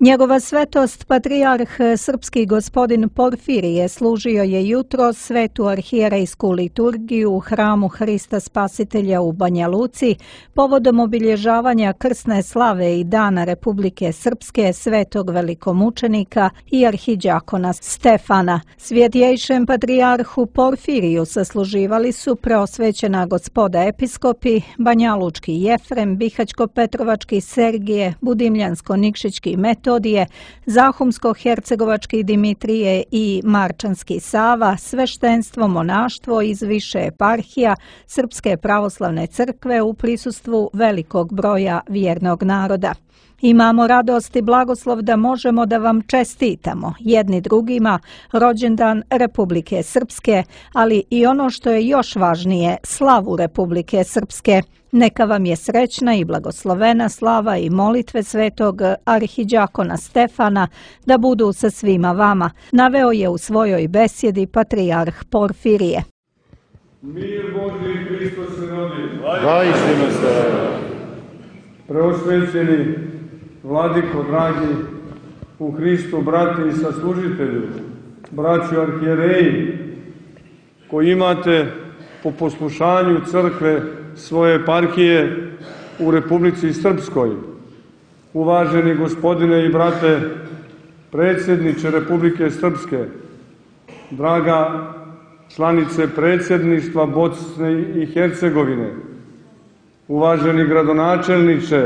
Njegova svetost, patrijarh srpski gospodin Porfirije, služio je jutros svetu arhijerejsku liturgiju u hramu Hrista Spasitelja u Banja Luci povodom obilježavanja krsne slave i dana Republike Srpske svetog velikomučenika i arhidjakona Stefana. Svjetjejšem patrijarhu Porfiriju sasluživali su preosvećena gospoda episkopi, banjalučki Jefrem, bihaćko-petrovački Sergije, budimljansko-nikšićki Metodije, Zahumsko-hercegovački Dimitrije i Marčanski Sava, sveštenstvo monaštvo iz više eparhija Srpske pravoslavne crkve u prisustvu velikog broja vjernog naroda. Imamo radost i blagoslov da možemo da vam čestitamo jedni drugima rođendan Republike Srpske, ali i ono što je još važnije, slavu Republike Srpske. Neka vam je srećna i blagoslovena slava i molitve svetog arhidjakona Stefana da budu sa svima vama, naveo je u svojoj besjedi patrijarh Porfirije. Mir Božji Hristos se rodi. Vaistinu se rodi. Preosvećeni Vladiko, dragi u Hristu, brati i saslužitelju, braću arhijereji, koji imate po poslušanju crkve svoje eparhije u Republici Srpskoj, uvaženi gospodine i brate predsjedniče Republike Srpske, draga članice predsjedništva Bosne i Hercegovine, uvaženi gradonačelniče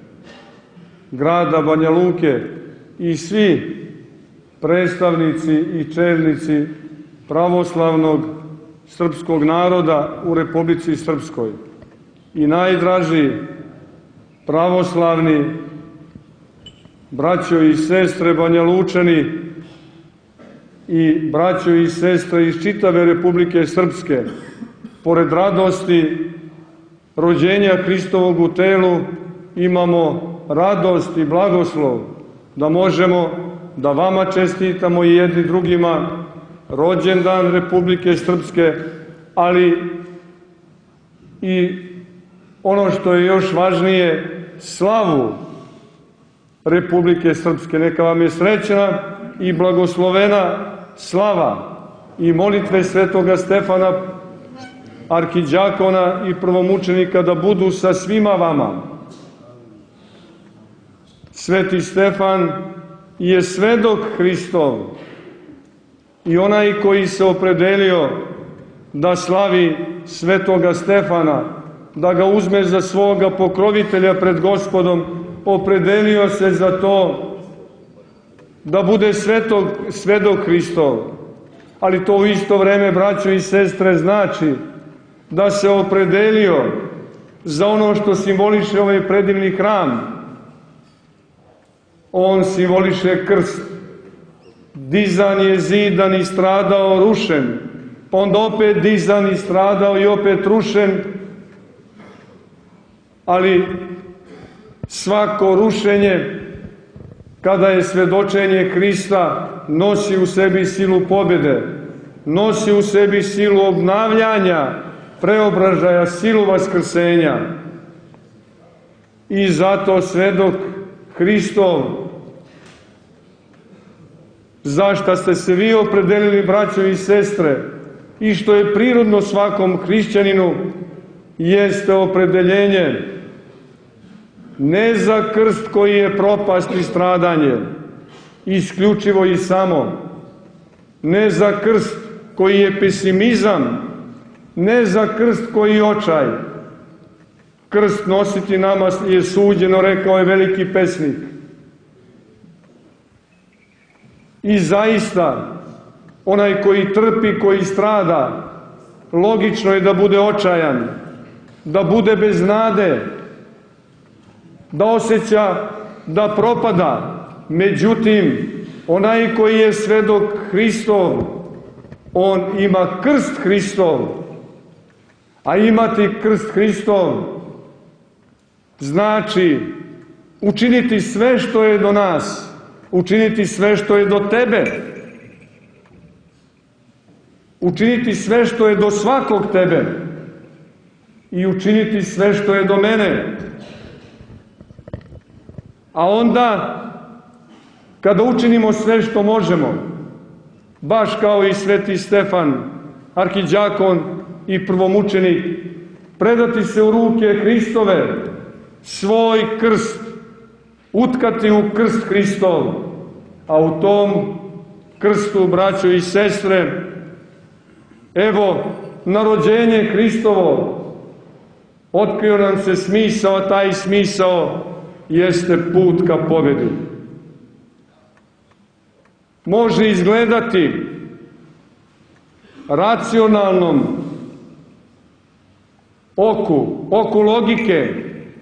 grada Banja Luke i svi predstavnici i čelnici pravoslavnog srpskog naroda u Republici Srpskoj i najdraži pravoslavni braćo i sestre Banja Lučani i braćo i sestre iz čitave Republike Srpske, pored radosti rođenja Hristovog u telu, imamo radost i blagoslov da možemo da vama čestitamo i jedni drugima rođendan Republike Srpske, ali i ono što je još važnije, slavu Republike Srpske. Neka vam je srećna i blagoslovena slava i molitve svetoga Stefana, arhidjakona i prvomučenika da budu sa svima vama. Sveti Stefan je svedok Hristov i onaj koji se opredelio da slavi svetoga Stefana, da ga uzme za svoga pokrovitelja pred Gospodom, opredelio se za to da bude svedok Hristov. Ali to u isto vreme, braćo i sestre, znači da se opredelio za ono što simboliše ovaj predivni hram. On simboliše krst. Dizan je zidan i stradao, rušen. Pa onda opet dizan i stradao i opet rušen. Ali svako rušenje, kada je svedočenje Hrista, nosi u sebi silu pobjede, nosi u sebi silu obnavljanja, preobražaja, silu vaskrsenja. I zato svedok Hristov, za šta ste se vi opredelili, braćo i sestre, i što je prirodno svakom hrišćaninu, jeste opredeljenje ne za krst koji je propast i stradanje, isključivo i samo, ne za krst koji je pesimizam, ne za krst koji je očaj. Krst nositi nama je suđeno, rekao je veliki pesnik. I zaista, onaj koji trpi, koji strada, logično je da bude očajan, da bude bez nade, da osjeća da propada. Međutim, onaj koji je svedok Hristov, on ima krst Hristov, a imati krst Hristov znači učiniti sve što je do nas, učiniti sve što je do tebe, učiniti sve što je do svakog tebe i učiniti sve što je do mene. A onda kada učinimo sve što možemo, baš kao i sveti Stefan, arhidjakon i prvomučenik, predati se u ruke Hristove, svoj krst, utkati u krst Hristov, a u tom krstu, braćo i sestre, evo, na rođenje Hristovo, otkrio nam se smisao, a taj smisao jeste put ka pobedi. Može izgledati racionalnom oku logike,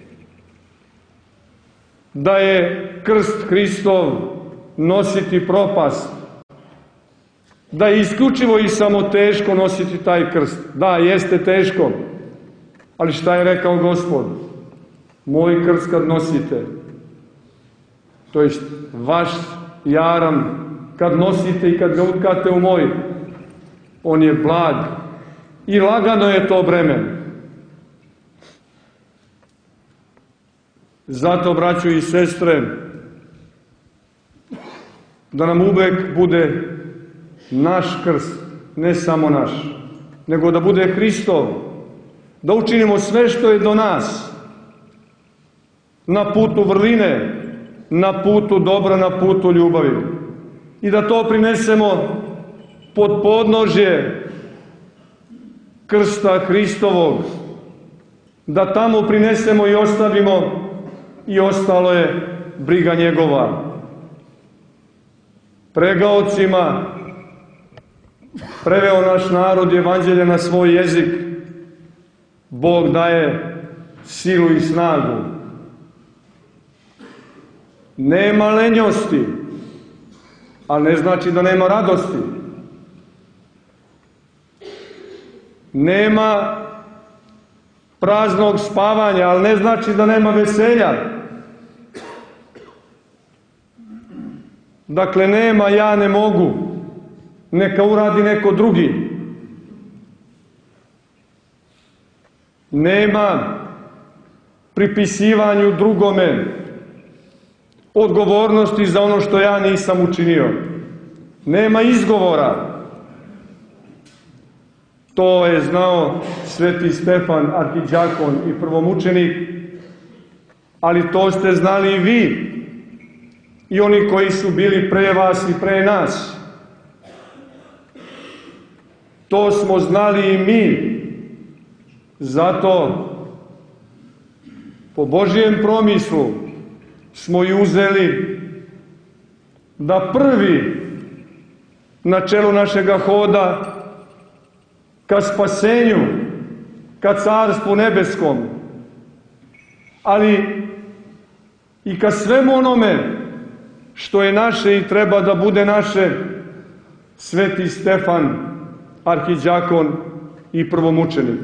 da je krst Hristov nositi propast, da je isključivo i samo teško nositi taj krst. Da, jeste teško, ali šta je rekao Gospod? Moj krst kad nosite, to jest vaš jaram kad nosite i kad ga utkate u moj, on je blag i lagano je to breme. Zato, braćo i sestre, da nam uvek bude naš krst, ne samo naš, nego da bude Hristov, da učinimo sve što je do nas, na putu vrline, na putu dobra, na putu ljubavi. I da to prinesemo pod podnožje krsta Hristovog, da tamo prinesemo i ostavimo, i ostalo je briga njegova. Pregaocima preveo naš narod evanđelje na svoj jezik. Bog daje silu i snagu. Nema lenjosti, ali ne znači da nema radosti. Nema praznog spavanja, ali ne znači da nema veselja. Dakle, nema ja ne mogu, neka uradi neko drugi. Nema pripisivanju drugome odgovornosti za ono što ja nisam učinio. Nema izgovora. To je znao sveti Stefan, arhidjakon i prvomučenik, ali to ste znali i vi i oni koji su bili pre vas i pre nas. To smo znali i mi. Zato po Božijem promislu smo i uzeli da prvi na čelu našega hoda ka spasenju, ka Carstvu nebeskom, ali i ka svemu onome što je naše i treba da bude naše, sveti Stefan, arhidjakon i prvomučenik.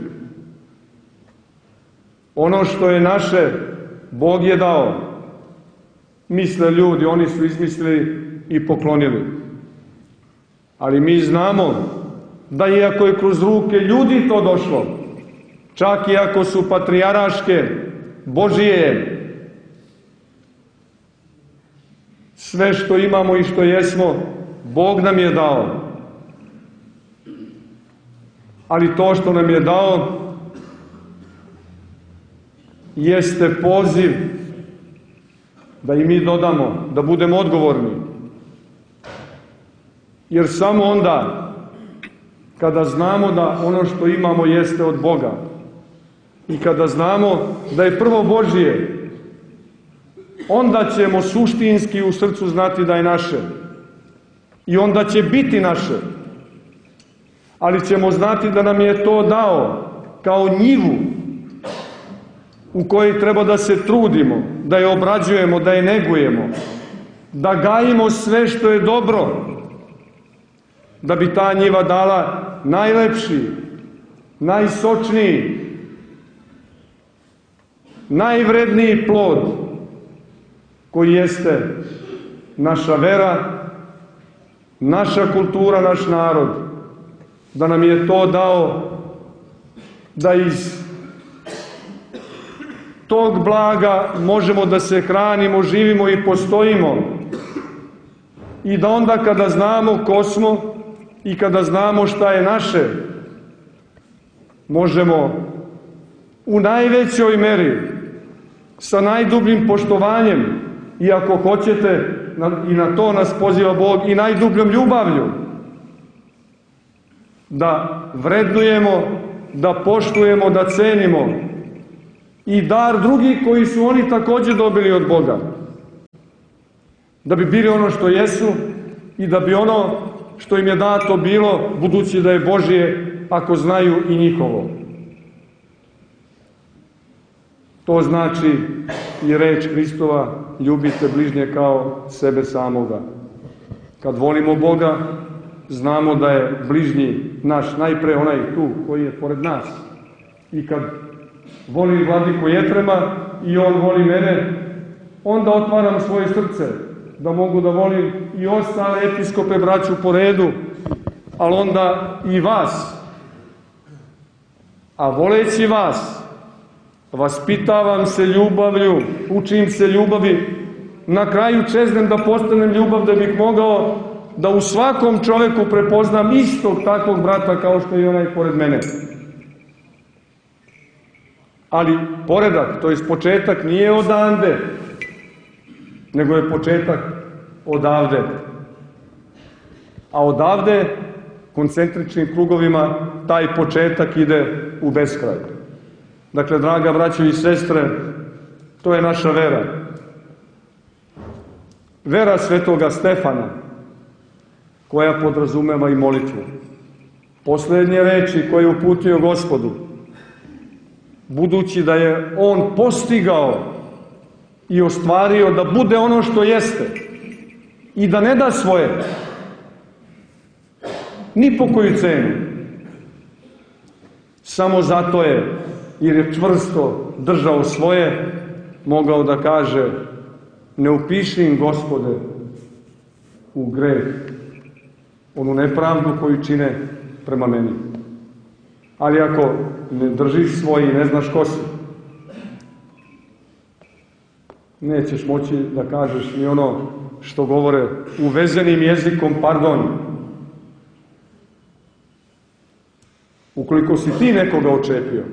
Ono što je naše, Bog je dao. Misle ljudi, oni su izmislili i poklonili. Ali mi znamo da iako je kroz ruke ljudi to došlo, čak i ako su patrijaraške, Božije, sve što imamo i što jesmo, Bog nam je dao. Ali to što nam je dao jeste poziv da i mi dodamo, da budemo odgovorni. Jer samo onda kada znamo da ono što imamo jeste od Boga i kada znamo da je prvo Božje, onda ćemo suštinski u srcu znati da je naše. I onda će biti naše. Ali ćemo znati da nam je to dao kao njivu u kojoj treba da se trudimo, da je obrađujemo, da je negujemo, da gajimo sve što je dobro, da bi ta njiva dala najlepši, najsočniji, najvredniji plod koji jeste naša vera, naša kultura, naš narod, da nam je to dao da iz tog blaga možemo da se hranimo, živimo i postojimo, i da onda kada znamo ko smo i kada znamo šta je naše, možemo u najvećoj meri, sa najdubljim poštovanjem, i ako hoćete, i na to nas poziva Bog, i najdubljom ljubavlju, da vrednujemo, da poštujemo, da cenimo i dar drugih koji su oni takođe dobili od Boga. Da bi bili ono što jesu i da bi ono što im je dato bilo, budući da je Božje, ako znaju i njihovo. To znači i reč Hristova, ljubite bližnje kao sebe samoga. Kad volimo Boga, znamo da je bližnji naš najpre onaj tu koji je pored nas. I kad volim vladiku Jetrema i on voli mene, onda otvaram svoje srce da mogu da volim i ostale episkope braću po redu, ali onda i vas. A voleći vas, vaspitavam se ljubavlju, učim se ljubavi, na kraju čeznem da postanem ljubav da bih mogao da u svakom čoveku prepoznam istog takvog brata kao što je onaj pored mene. Ali poredak, to je početak, nije odande, nego je početak odavde. A odavde, koncentričnim krugovima, taj početak ide u beskraj. Dakle, draga braćo i sestre, to je naša vera. Vera svetoga Stefana, koja podrazumeva i molitvu. Poslednje reči koje je uputio Gospodu, budući da je on postigao i ostvario da bude ono što jeste i da ne da svoje, ni po koju cenu. Samo zato je, jer je čvrsto držao svoje, mogao da kaže: ne upiši im, Gospode, u greh onu nepravdu koju čine prema meni. Ali ako ne držiš svoj i ne znaš ko si, nećeš moći da kažeš ni ono što govore uvezenim jezikom pardon. Ukoliko si ti nekoga očepio.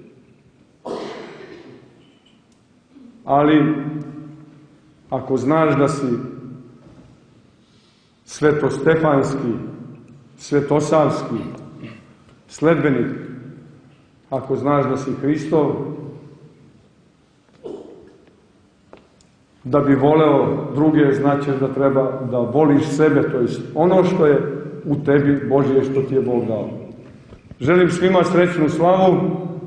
Ali ako znaš da si svetostefanski, svetosavski sledbenik, ako znaš da si Hristov, da bi voleo druge, znaćeš da treba da voliš sebe, to je ono što je u tebi Božje, što ti je Bog dao. Želim svima srećnu slavu,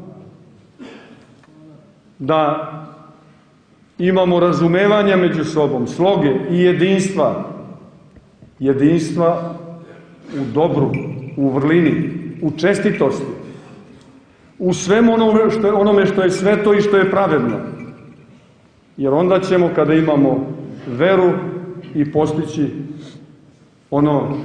da imamo razumevanja među sobom, sloge i jedinstva. Jedinstva u dobru, u vrlini, u čestitosti, u svemu onome što je sveto i što je pravedno. Jer onda ćemo, kada imamo veru, i postići ono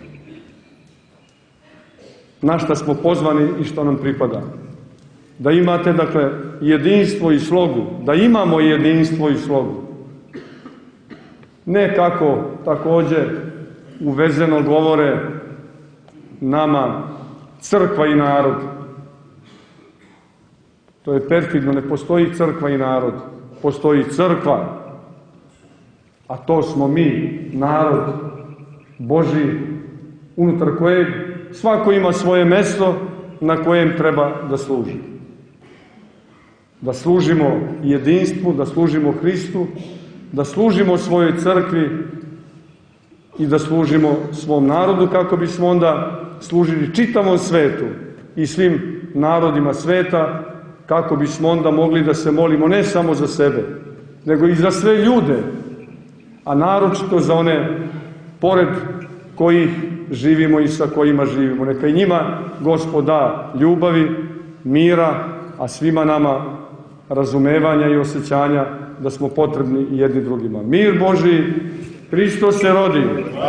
na šta smo pozvani i što nam pripada. Da imate, dakle, jedinstvo i slogu, da imamo jedinstvo i slogu. Ne kako takođe uvezeno govore nama crkva i narod. To je perfidno, ne postoji crkva i narod, postoji crkva, a to smo mi, narod Božji, unutar kojeg svako ima svoje mesto na kojem treba da služi. Da služimo jedinstvu, da služimo Hristu, da služimo svojoj crkvi i da služimo svom narodu, kako bismo onda služili čitavom svetu i svim narodima sveta, kako bismo onda mogli da se molimo ne samo za sebe, nego i za sve ljude, a naročito za one pored kojih živimo i sa kojima živimo. Neka i njima Gospod da ljubavi, mira, a svima nama razumevanja i osjećanja da smo potrebni jedni drugima. Mir Božji, Hristos se rodi.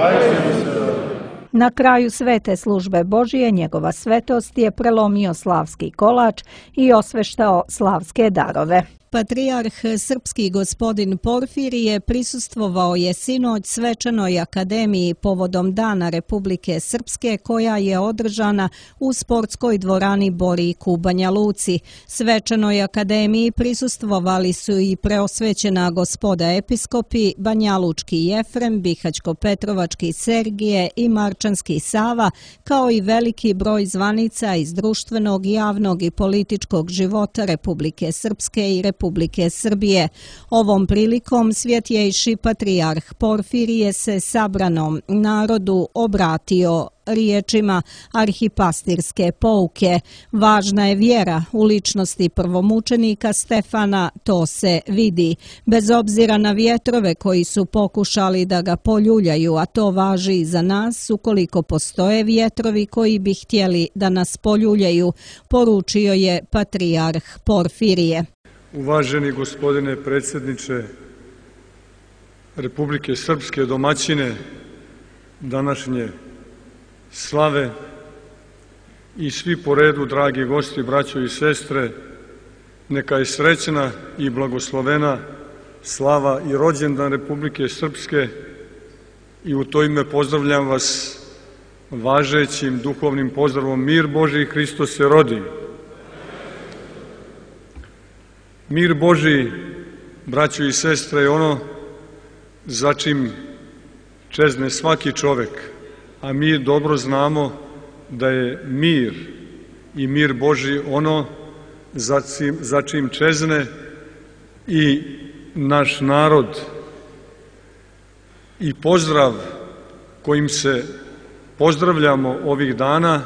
Na kraju svete službe Božije njegova svetost je prelomio slavski kolač i osveštao slavske darove. Patrijarh srpski gospodin Porfirije prisustvovao je sinoć Svečanoj akademiji povodom Dana Republike Srpske koja je održana u sportskoj dvorani Borik u Banja Luci. Svečanoj akademiji prisustvovali su i preosvećena gospoda episkopi, banjalučki Jefrem, bihaćko-petrovački Sergije i marčanski Sava, kao i veliki broj zvanica iz društvenog, javnog i političkog života Republike Srpske i Republike Srbije. Ovom prilikom svjetjejši patrijarh Porfirije se sabranom narodu obratio riječima arhipastirske pouke. Važna je vjera u ličnosti prvomučenika Stefana, to se vidi. Bez obzira na vjetrove koji su pokušali da ga poljuljaju, a to važi i za nas, ukoliko postoje vjetrovi koji bi htjeli da nas poljuljaju, poručio je patrijarh Porfirije. Uvaženi gospodine predsjedniče Republike Srpske, domaćine današnje slave i svi po redu, dragi gosti, braćo i sestre, neka je srećna i blagoslovena slava i rođendan Republike Srpske i u to ime pozdravljam vas važećim duhovnim pozdravom: mir Božji, Hristos se rodi. Mir Božji, braćo i sestre, je ono za čim čezne svaki čovek, a mi dobro znamo da je mir i mir Božji ono za čim čezne i naš narod. I pozdrav kojim se pozdravljamo ovih dana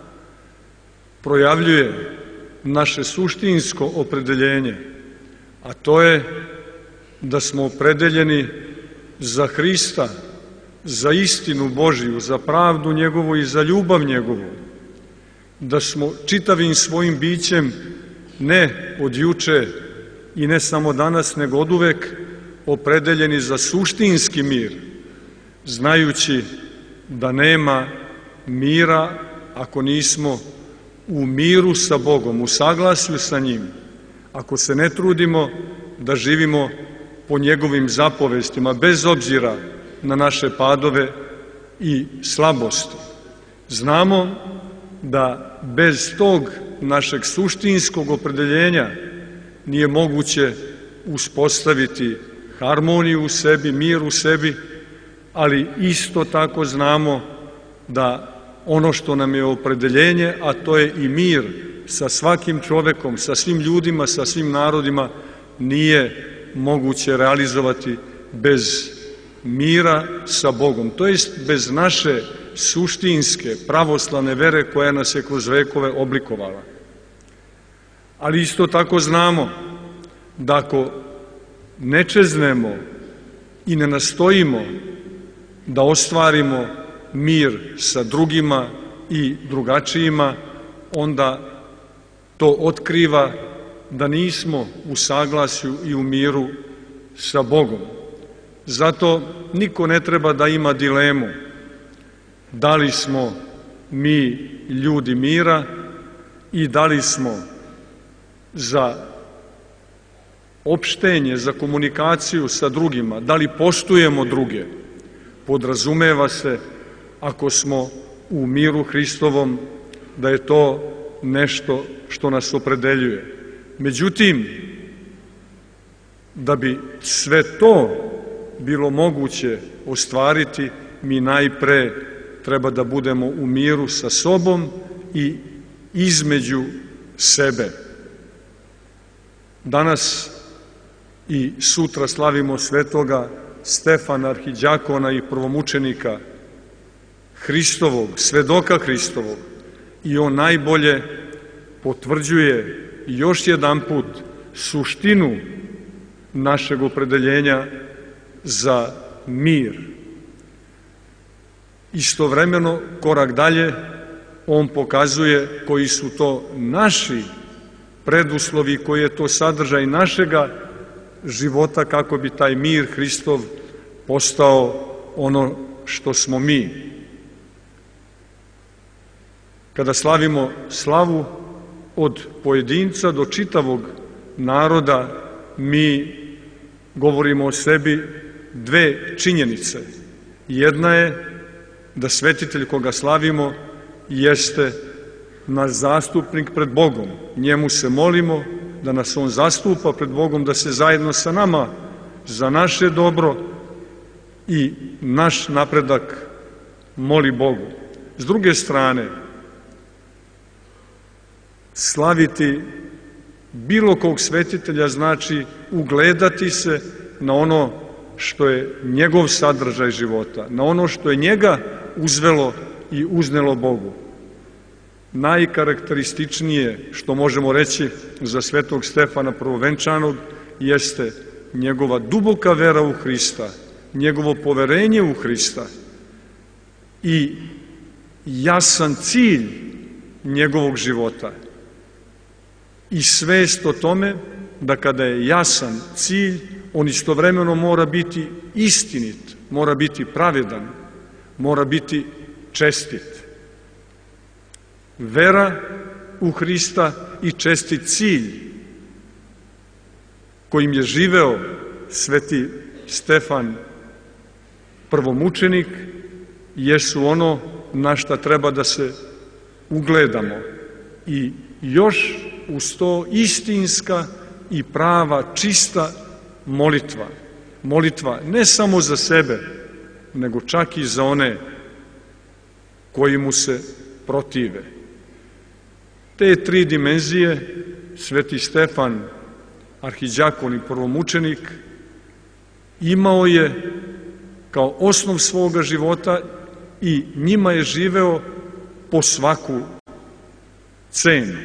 projavljuje naše suštinsko opredeljenje, a to je da smo opredeljeni za Hrista, za istinu Božiju, za pravdu njegovu i za ljubav njegovu, da smo čitavim svojim bićem, ne od juče i ne samo danas, nego oduvek opredeljeni za suštinski mir, znajući da nema mira ako nismo u miru sa Bogom, u saglasju sa njim, ako se ne trudimo da živimo po njegovim zapovestima, bez obzira na naše padove i slabosti. Znamo da bez tog našeg suštinskog opredeljenja nije moguće uspostaviti harmoniju u sebi, mir u sebi, ali isto tako znamo da ono što nam je opredeljenje, a to je i mir sa svakim čovekom, sa svim ljudima, sa svim narodima, nije moguće realizovati bez mira sa Bogom, to jest bez naše suštinske pravoslavne vere koja nas je kroz vekove oblikovala. Ali isto tako znamo da ako ne čeznemo i ne nastojimo da ostvarimo mir sa drugima i drugačijima, onda to otkriva da nismo u saglasju i u miru sa Bogom. Zato niko ne treba da ima dilemu da li smo mi ljudi mira i da li smo za opštenje, za komunikaciju sa drugima, da li poštujemo druge. Podrazumeva se, ako smo u miru Hristovom, da je to nešto što nas opredeljuje. Međutim, da bi sve to bilo moguće ostvariti, mi najpre treba da budemo u miru sa sobom i između sebe. Danas i sutra slavimo svetoga Stefana, arhidjakona i prvomučenika Hristovog, svedoka Hristovog, i on najbolje potvrđuje još jedanput suštinu našeg opredeljenja za mir. Istovremeno, korak dalje, on pokazuje koji su to naši preduslovi, koji je to sadržaj našega života kako bi taj mir Hristov postao ono što smo mi. Kada slavimo slavu od pojedinca do čitavog naroda, mi govorimo o sebi dve činjenice. Jedna je da svetitelj koga slavimo jeste naš zastupnik pred Bogom. Njemu se molimo da nas on zastupa pred Bogom, da se zajedno sa nama za naše dobro i naš napredak moli Bogu. S druge strane, slaviti bilo kog svetitelja znači ugledati se na ono što je njegov sadržaj života, na ono što je njega uzvelo i uznelo Bogu. Najkarakterističnije što možemo reći za svetog Stefana Prvovenčanog jeste njegova duboka vera u Hrista, njegovo poverenje u Hrista i jasan cilj njegovog života i svest o tome da kada je jasan cilj, on istovremeno mora biti istinit, mora biti pravedan, mora biti čestit. Vera u Hrista i čestit cilj kojim je živeo sveti Stefan prvomučenik jesu ono na šta treba da se ugledamo i još uz to istinska i prava, čista molitva. Molitva ne samo za sebe, nego čak i za one koji mu se protive. Te tri dimenzije sveti Stefan, arhiđakon i prvomučenik, imao je kao osnov svoga života i njima je živeo po svaku cenu.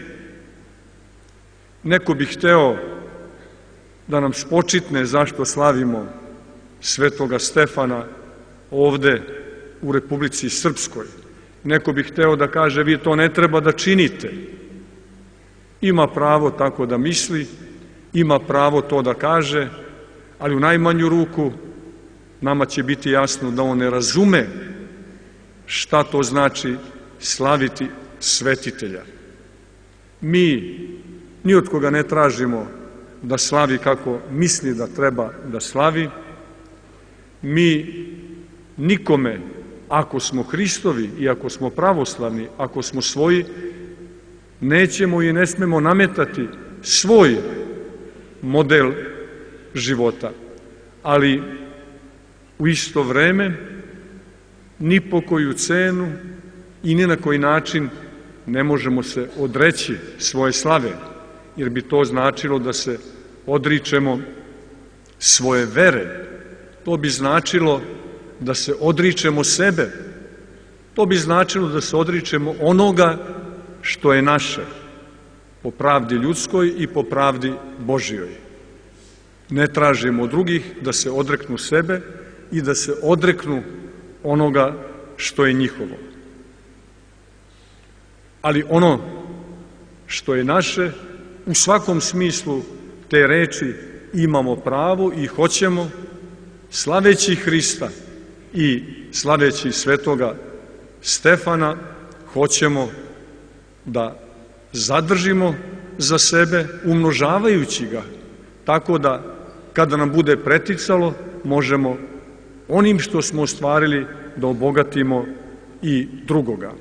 Neko bi hteo da nam spočitne zašto slavimo svetoga Stefana ovde u Republici Srpskoj. Neko bi hteo da kaže vi to ne treba da činite. Ima pravo tako da misli, ima pravo to da kaže, ali u najmanju ruku nama će biti jasno da on ne razume šta to znači slaviti svetitelja. Mi ni od koga ne tražimo da slavi kako misli da treba da slavi. Mi nikome, ako smo Hristovi i ako smo pravoslavni, ako smo svoji, nećemo i ne smemo nametati svoj model života. Ali u isto vreme ni po koju cenu i ni na koji način ne možemo se odreći svoje slave, jer bi to značilo da se odričemo svoje vere. To bi značilo da se odričemo sebe. To bi značilo da se odričemo onoga što je naše, po pravdi ljudskoj i po pravdi Božjoj. Ne tražimo od drugih da se odreknu sebe i da se odreknu onoga što je njihovo. Ali ono što je naše, u svakom smislu te reči imamo pravo i hoćemo, slaveći Hrista i slaveći svetoga Stefana, hoćemo da zadržimo za sebe, umnožavajući ga, tako da kada nam bude preticalo, možemo onim što smo ostvarili da obogatimo i drugoga.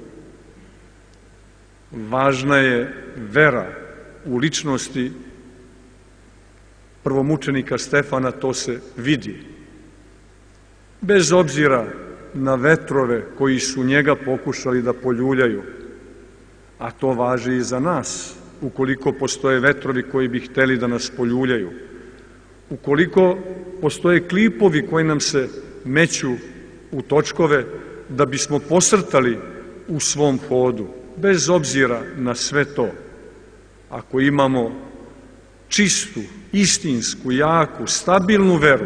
Važna je vera u ličnosti prvomučenika Stefana, to se vidi. Bez obzira na vetrove koji su njega pokušali da poljuljaju, a to važi i za nas, ukoliko postoje vetrovi koji bi hteli da nas poljuljaju, ukoliko postoje klipovi koji nam se meću u točkove da bismo posrtali u svom hodu, bez obzira na sve to, ako imamo čistu, istinsku, jaku, stabilnu veru,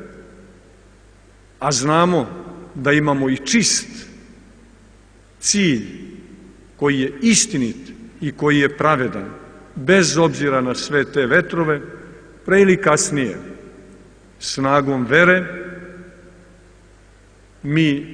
a znamo da imamo i čist cilj koji je istinit i koji je pravedan, bez obzira na sve te vetrove, pre ili kasnije, snagom vere, mi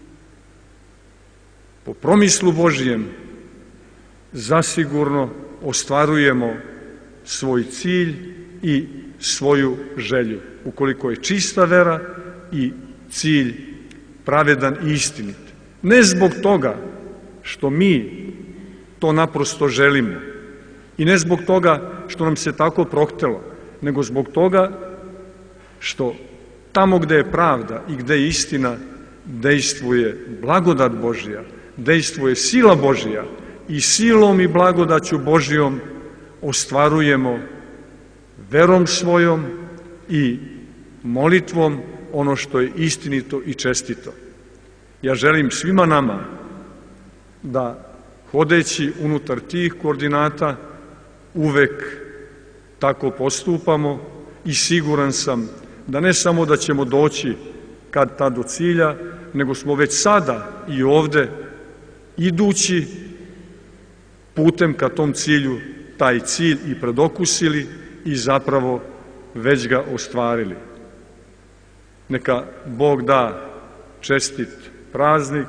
po promislu Božjem zasigurno ostvarujemo svoj cilj i svoju želju, ukoliko je čista vera i cilj pravedan i istinit. Ne zbog toga što mi to naprosto želimo i ne zbog toga što nam se tako prohtelo, nego zbog toga što tamo gde je pravda i gde je istina, dejstvuje blagodat Božja, dejstvuje sila Božja i silom i blagodaću Božjom ostvarujemo verom svojom i molitvom ono što je istinito i čestito. Ja želim svima nama da, hodeći unutar tih koordinata, uvek tako postupamo i siguran sam da ne samo da ćemo doći kad tad do cilja, nego smo već sada i ovde, idući putem ka tom cilju, taj cilj i predokusili i zapravo već ga ostvarili. Neka Bog da čestit praznik,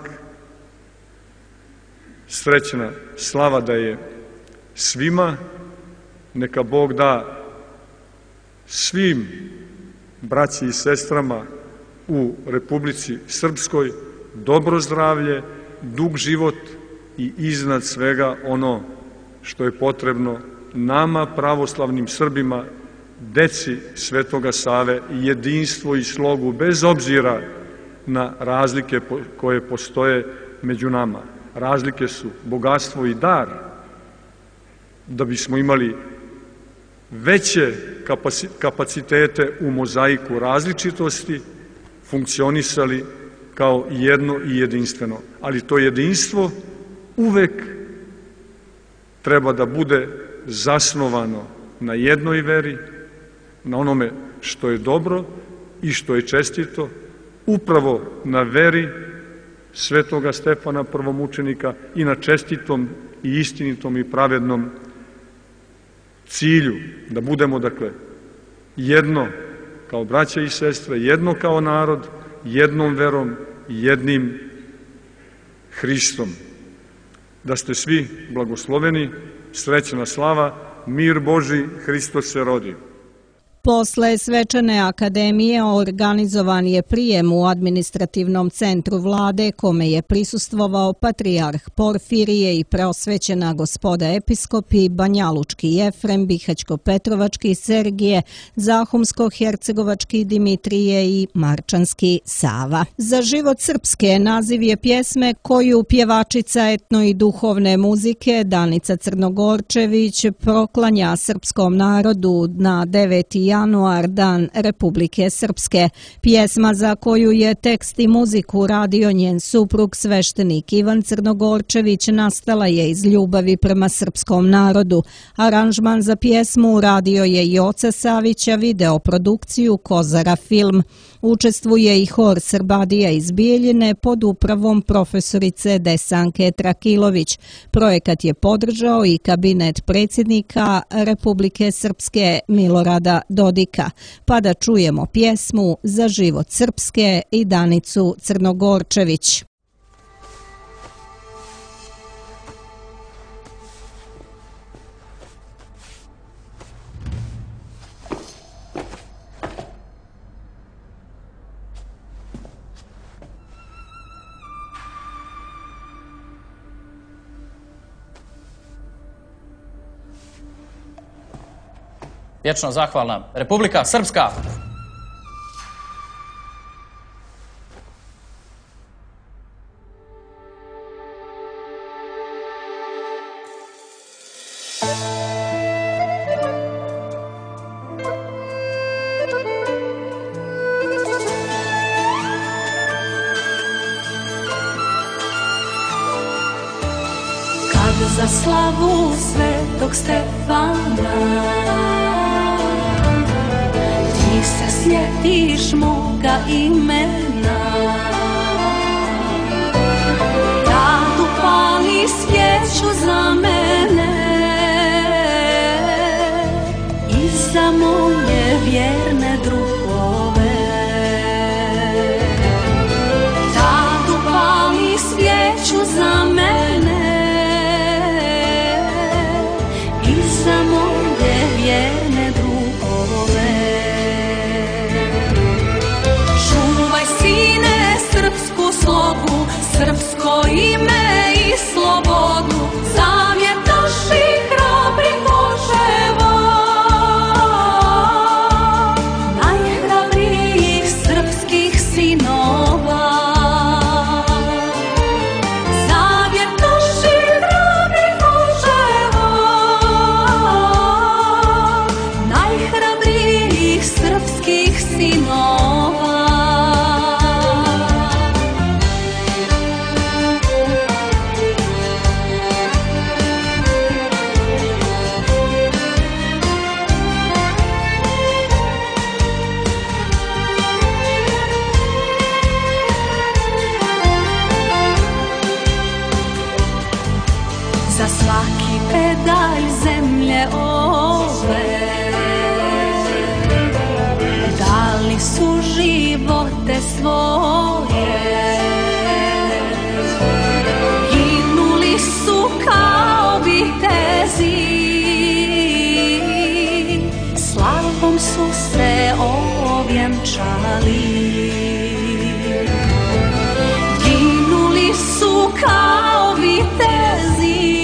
srećna slava da je svima, neka Bog da svim braći i sestrama u Republici Srpskoj dobro zdravlje, dug život i iznad svega ono što je potrebno nama, pravoslavnim Srbima, deci Svetoga Save, jedinstvo i slogu, bez obzira na razlike koje postoje među nama. Razlike su bogatstvo i dar, da bismo imali veće kapacitete u mozaiku različitosti, funkcionisali kao jedno i jedinstveno. Ali to jedinstvo uvek treba da bude zasnovano na jednoj veri, na onome što je dobro i što je čestito, upravo na veri Svetoga Stefana prvomučenika i na čestitom i istinitom i pravednom cilju, da budemo, dakle, jedno kao braća i sestre, jedno kao narod, jednom verom, jednim Hristom. Da ste svi blagosloveni, srećna slava, mir Božji, Hristos se rodi. Posle svečane akademije organizovan je prijem u administrativnom centru vlade kome je prisustvovao patrijarh Porfirije i preosvećena gospoda episkopi Banjalučki Jefrem, Bihaćko-Petrovački Sergije, Zahumsko-Hercegovački Dimitrije i Marčanski Sava. Za život srpske naziv je pjesme koju pjevačica etno i duhovne muzike Danica Crnogorčević proklanja srpskom narodu na 9. januar, Dan Republike Srpske. Pjesma za koju je tekst i muziku radio njen suprug sveštenik Ivan Crnogorčević nastala je iz ljubavi prema srpskom narodu. Aranžman za pjesmu uradio je Joca Savića, videoprodukciju Kozara film. Učestvuje i hor Srbadija iz Bijeljine pod upravom profesorice Desanke Trakilović. Projekat je podržao i kabinet predsjednika Republike Srpske Milorada Dodika. Pa da čujemo pjesmu Za život srpske i Danicu Crnogorčević. Vječno zahvalna Republika Srpska. Kad za slavu Svetog Stefana se sjetiš moga imena, tad upali svijeću za mene i za moje vjerne drugove. Tad upali svijeću za mene i za moje vjerne drugove. pedalj zemlje ove, dali su živote svoje, ginuli su kao vitezi, slavom su se ovjenčali. Ginuli su kao vitezi,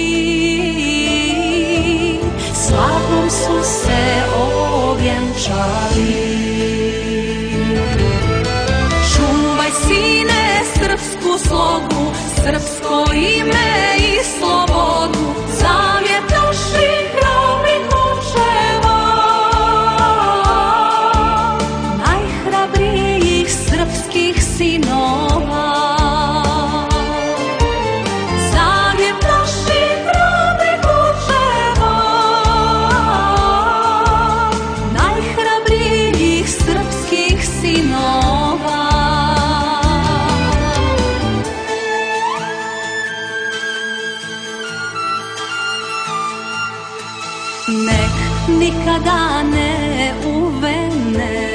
slavom su se ovjenčali. Čuvaj, sine, srpsku slogu, srpsko ime i slobodu, zavjet naših hrabrit očeva, najhrabrijih srpskih sinova. Zavjet naših hrabrit očeva, najhrabrijih srpskih sinova. Nek nikada ne uvene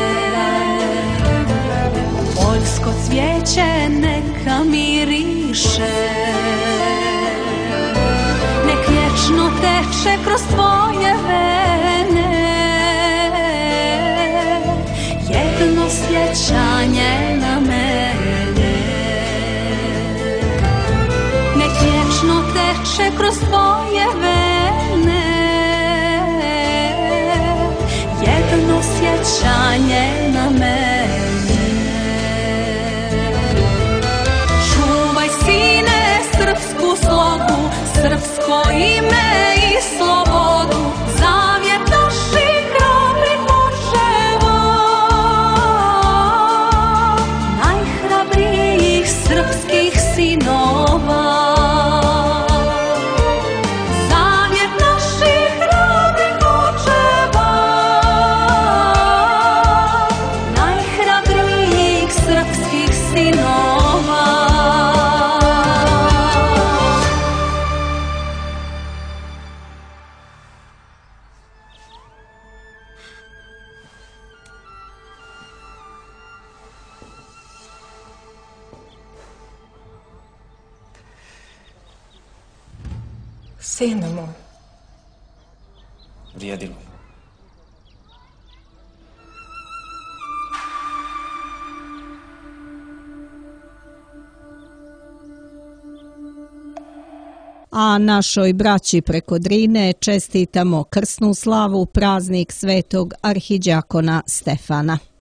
poljsko cvijeće, neka miriše, nek vječno teče kroz tvoje vene jedno sjećanje na mene. Nek vječno teče kroz tvoje vene jedno sjećanje na mene. Čuvaj, sine, srpsku slogu, srpsko ime i slobodu, zavjet naših hrabrit očeva, najhrabrijih srpskih sinova. Zavjet naših hrabrit očeva, najhrabrijih srpskih sinova. Sine moj, vrijedilo. A našoj braći preko Drine čestitamo krsnu slavu, praznik svetog arhidjakona Stefana.